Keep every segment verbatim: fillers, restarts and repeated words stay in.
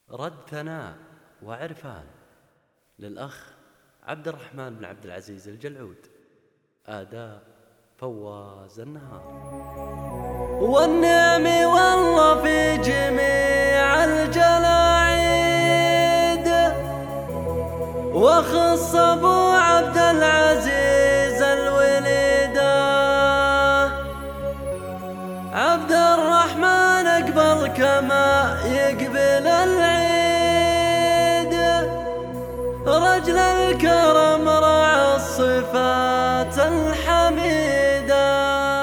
رد ثناء وعرفان للأخ عبد الرحمن بن عبد العزيز الجلعود. أداء فواز النهار. والنعم والله في جميع الجلاعيد، وخص أبو عبد العزيز الوليدة عبد الرحمن اقبل كما يقبل العيد، رجل الكرم راعى الصفات الحميدة.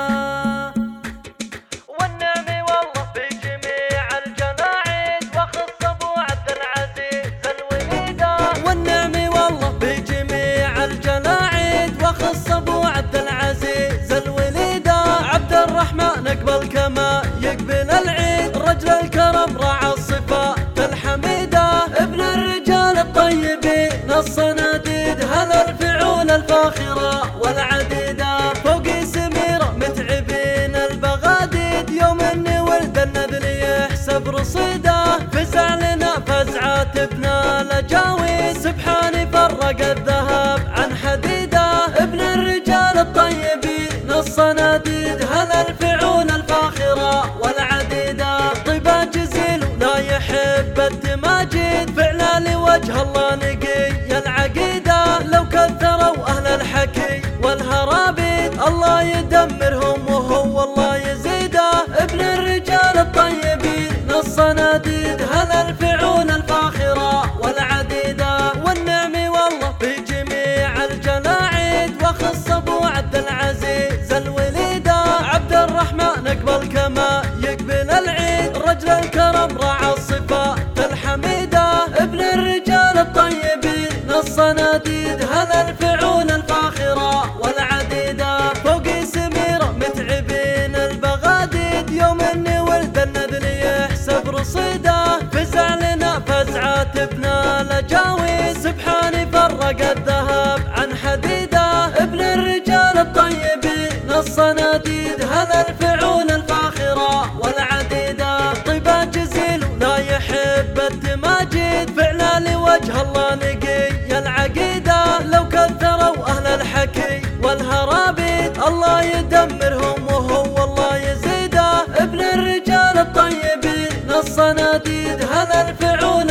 والنعم والله في جميع الجلاعيد، وخص أبو عبد العزيز الوليدة. والنعم والله في جميع الجلاعيد، وخص أبو عبد العزيز الوليدة عبد الرحمن اقبل كما يقبل العيد، رجل الكرم راعى الصفات الحميدة، ابن الرجال الطيبين الصناديد، هذا الفعول الفاخرة والعديدة، فوق سميرة متعبين البغاديد، يوم اني ولد النذل يحسب رصيده، فزع لنا فزعات ابن الاجاويد، سبحاني فرق الذهب عن حديده، ابن الرجال الطيبين الصناديد، هذا الفعول الفاخرة والعديدة، طيبة جزيل ولا يحب التماجيد، فعلا لوجه الله نقي العقيدة، لو كثروا أهل الحكي والهرابيد الله يدمرهم وهو الله يزيده، ابن الرجال الطيبين الصناديد، هذا الفعول الفاخرة والعديدة. والنعم والله في جميع الجلاعيد، وخص أبو عبد العزيز الوليدة عبد الرحمن اقبل كما يقبل العيد، رجل الكرم راعى الصفات الحميدة، ابن الرجال الطيبين الصناديد، هذا الفعول الفاخرة والعديدة، فوق سميرة متعبين البغاديد، يوم اني ولد النذل يحسب رصيده، فزع لنا فزعات ابن الاجاويد، سبحاني فرق الذهب عن حديده، ابن الرجال الطيبين الصناديد، هذا الفعول الفاخرة والعديدة، طيبة جزيل ولا يحب التماجيد، فعلا لوجه الله نقي العقيدة، لو كثروا أهل الحكي والهرابيد الله يدمرهم وهو الله يزيده، ابن الرجال الطيبين الصناديد، هذا الفعول